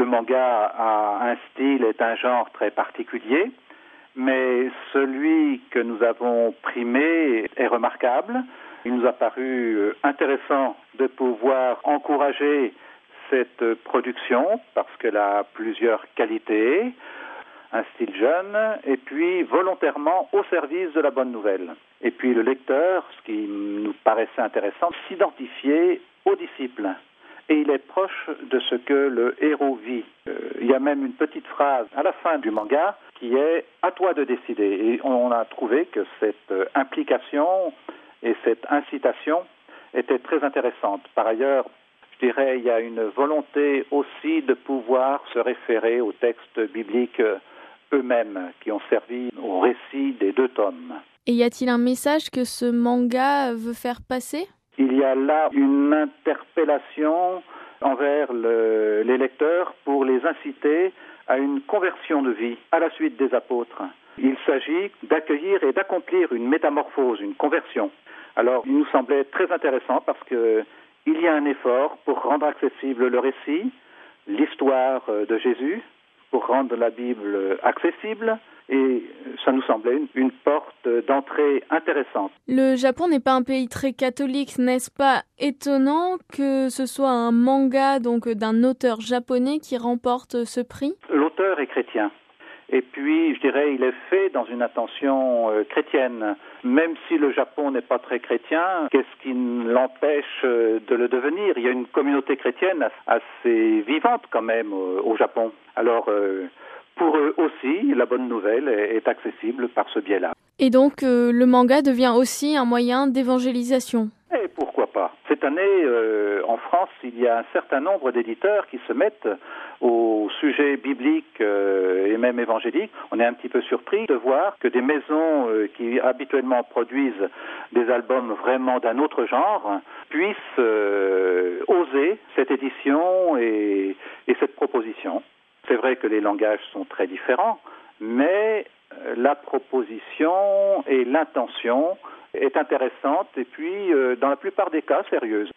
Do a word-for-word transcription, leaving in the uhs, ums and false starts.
manga a un style, est un genre très particulier, mais celui que nous avons primé est remarquable. Il nous a paru intéressant de pouvoir encourager cette production parce qu'elle a plusieurs qualités, un style jeune et puis volontairement au service de la bonne nouvelle. Et puis le lecteur, ce qui nous paraissait intéressant, s'identifier aux disciples. Et il est proche de ce que le héros vit. Euh, il y a même une petite phrase à la fin du manga qui est « à toi de décider ». Et on a trouvé que cette implication et cette incitation étaient très intéressantes. Par ailleurs, je dirais, il y a une volonté aussi de pouvoir se référer aux textes bibliques eux-mêmes qui ont servi au récit des deux tomes. Et y a-t-il un message que ce manga veut faire passer ? Il y a là une interpellation envers le, les lecteurs pour les inciter à une conversion de vie à la suite des apôtres. Il s'agit d'accueillir et d'accomplir une métamorphose, une conversion. Alors, il nous semblait très intéressant parce que il y a un effort pour rendre accessible le récit, l'histoire de Jésus, pour rendre la Bible accessible, et ça nous semblait une, une porte d'entrée intéressante. Le Japon n'est pas un pays très catholique, n'est-ce pas étonnant que ce soit un manga donc d'un auteur japonais qui remporte ce prix ? L'auteur est chrétien. Et puis, je dirais, il est fait dans une intention euh, chrétienne. Même si le Japon n'est pas très chrétien, qu'est-ce qui l'empêche euh, de le devenir ? Il y a une communauté chrétienne assez vivante quand même euh, au Japon. Alors, euh, pour eux aussi, la bonne nouvelle est, est accessible par ce biais-là. Et donc, euh, le manga devient aussi un moyen d'évangélisation ? Et pourquoi pas ? Cette année, euh, en France, il y a un certain nombre d'éditeurs qui se mettent au sujet biblique euh, et même évangélique. On est un petit peu surpris de voir que des maisons euh, qui habituellement produisent des albums vraiment d'un autre genre puissent euh, oser cette édition et, et cette proposition. C'est vrai que les langages sont très différents, mais euh, la proposition et l'intention est intéressante et puis, euh, dans la plupart des cas, sérieuse.